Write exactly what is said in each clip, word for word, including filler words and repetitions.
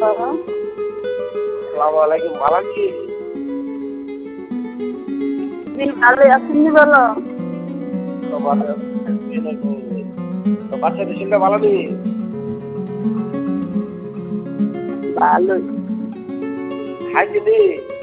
আসসালামু আলাইকুম, ভালো আছি? জি ভালো আছেন নি বলো? তো ভালো আছি। তো বাচ্চাদের শরীরটা ভালো নেই? ভালোই। খাইছে নি?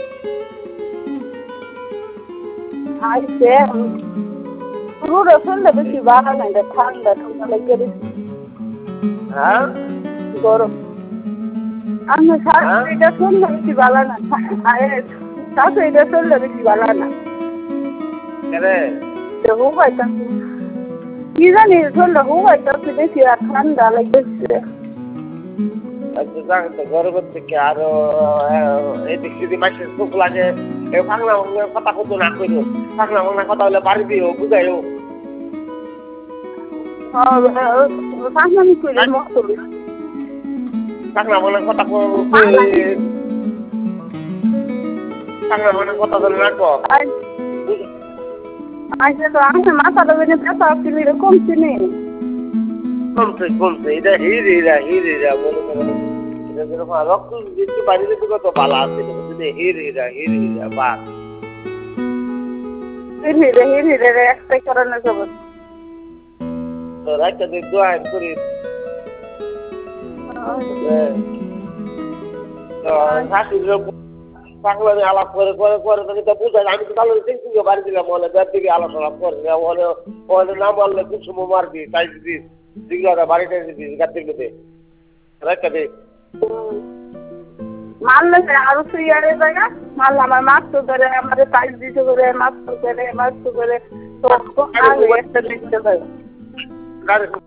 খাইছে পুরো শরীরটা বেশি ভালো নাই রে, ঠান্ডা ঠান্ডা লেগে গেছে। হ্যাঁ? গরম। আমার হ্যাঁ? শাশুড়িটা শরীরটা বেশি ভালো না। শাশুড়িটা শরীরটা বেশি ভালো না। কেরে? দেবো পাইতাছি। কি জানি শরীরটা হু পাইতাছি বেশি আর ঠান্ডা লেগেছে। আচ্ছা যাক তো গরমের থেকে আরো এদিক সেদিক মাসের চোখ লাগে। এ পাগলা পাগলা কথা কত না কইলো। পাগলা পাগলা কথা হলে বাড়ি দিও, বুঝাইও। পাগলামি করে মস্ত পাগলা পাগলা কথা কই পাগলা পাগলা কথা বলে রাখো। আচ্ছা তো আমি মাথাটা বেঁধে ব্যথা ছিল কমছে নি। কমছে কমছে এটা হিরে হিরা হিরে হিরা মনে মনে এটা যেরকম রক্ত দিতে পারি তো কত ভালো আছে যদি হিরে হিরা হিরে হিরা বা হিরে হিরে হিরে একটাই কারণে খবর তো রাইটা দিয়ে দোয়া করি তো শাশুড়ির পাগলা আলাপ করে করে করে তো এটা বুঝাই আমি তো তাহলে সিংসিংহে বাড়ি দিলাম বলে দেড় দিকে আলাপ আলাপ করে বলে বলে না বললে খুব সময় মারবি তাই দিস দিগুলো বাড়িটা দিস গাছের মধ্যে রাইটা দিয়ে মারলে আরো সুইয়ারে জায়গা মারলে আমার মাছ তো করে আমাদের পাইপ দিতে করে মাছ তো করে মাছ তো করে তো একটা দেখতে পাই।